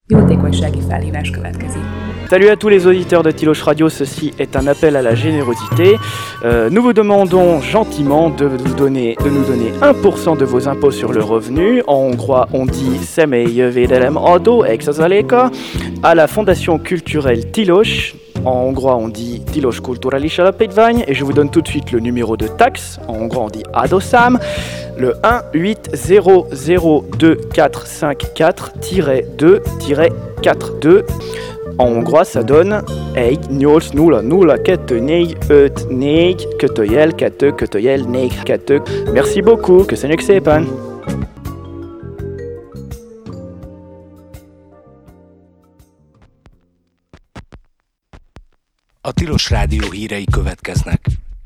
Jótékonysági felhívás következik. Salut à tous les auditeurs de Tiloche Radio, ceci est un appel à la générosité. Nous vous demandons gentiment de nous donner 1% de vos impôts sur le revenu. En hongrois, on dit személyi jövedelem adó, exazaléka, à la Fondation culturelle Tilos. En hongrois, on dit Tilos Kulturális Alapítvány. Et je vous donne tout de suite le numéro de taxe. En hongrois, on dit adószám. Le 1-800-2-454-2-42. En hongrois, ça donne 1-800-2-4-4-4-2. Merci beaucoup, köszönjük szépen! A Tilos Rádió hírei következnek.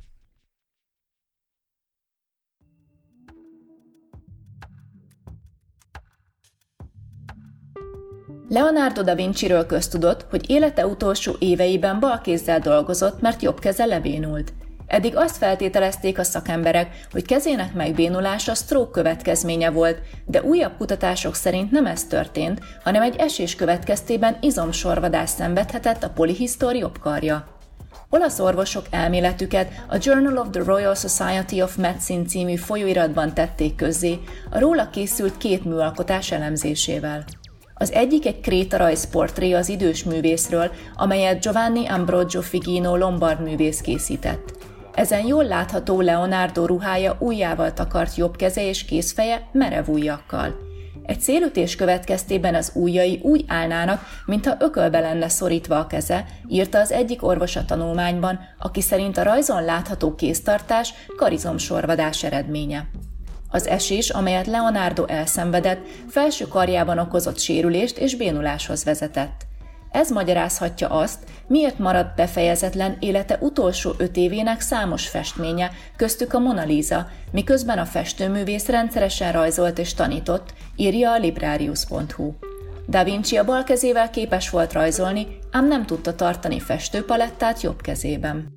Leonardo da Vinciről köztudott, hogy élete utolsó éveiben balkézzel dolgozott, mert jobb keze lebénult. Eddig azt feltételezték a szakemberek, hogy kezének megbénulása stroke következménye volt, de újabb kutatások szerint nem ez történt, hanem egy esés következtében izomsorvadást szenvedhetett a polihisztor jobb karja. Olasz orvosok elméletüket a Journal of the Royal Society of Medicine című folyóiratban tették közzé, a róla készült 2 műalkotás elemzésével. Az egyik egy krétarajz portré az idős művészről, amelyet Giovanni Ambrogio Figino lombard művész készített. Ezen jól látható Leonardo ruhája ujjával takart jobb keze és kézfeje merev ujjakkal. Egy szélütés következtében az ujjai úgy állnának, mintha ökölbe lenne szorítva a keze, írta az egyik orvos a tanulmányban, aki szerint a rajzon látható kéztartás karizomsorvadás eredménye. Az esés, amelyet Leonardo elszenvedett, felső karjában okozott sérülést és bénuláshoz vezetett. Ez magyarázhatja azt, miért maradt befejezetlen élete utolsó 5 évének számos festménye, köztük a Mona Lisa, miközben a festőművész rendszeresen rajzolt és tanított, írja a Librarius.hu. Da Vinci a bal kezével képes volt rajzolni, ám nem tudta tartani festőpalettát jobb kezében.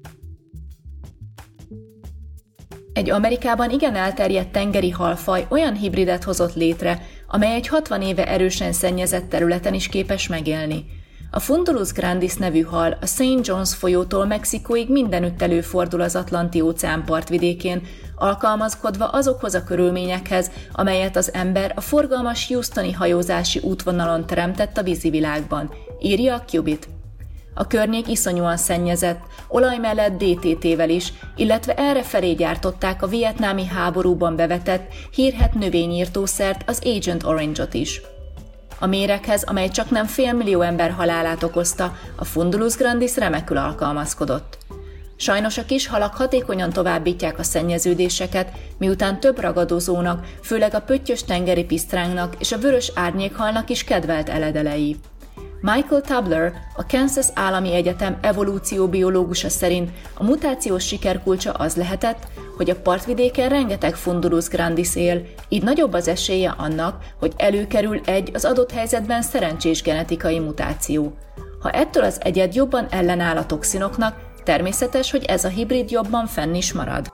Egy Amerikában igen elterjedt tengeri halfaj olyan hibridet hozott létre, amely egy 60 éve erősen szennyezett területen is képes megélni. A Fundulus grandis nevű hal a St. John's folyótól Mexikóig mindenütt előfordul az Atlanti-óceán partvidékén, alkalmazkodva azokhoz a körülményekhez, amelyet az ember a forgalmas houstoni hajózási útvonalon teremtett a vízivilágban, írja a Cubit. A környék iszonyúan szennyezett, olaj mellett DDT-vel is, illetve errefelé gyártották a vietnámi háborúban bevetett, hírhedt növényírtószert, az Agent Orange-ot is. A méreghez, amely csaknem 500 000 ember halálát okozta, a Fundulus grandis remekül alkalmazkodott. Sajnos a kis halak hatékonyan továbbítják a szennyeződéseket, miután több ragadozónak, főleg a pöttyös tengeri pisztrángnak és a vörös árnyékhalnak is kedvelt eledelei. Michael Tabler, a Kansas Állami Egyetem evolúcióbiológusa szerint a mutációs sikerkulcsa az lehetett, hogy a partvidéken rengeteg Fundulus grandis él, így nagyobb az esélye annak, hogy előkerül egy az adott helyzetben szerencsés genetikai mutáció. Ha ettől az egyed jobban ellenáll a toxinoknak, természetes, hogy ez a hibrid jobban fenn is marad.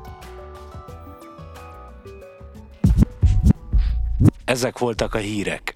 Ezek voltak a hírek.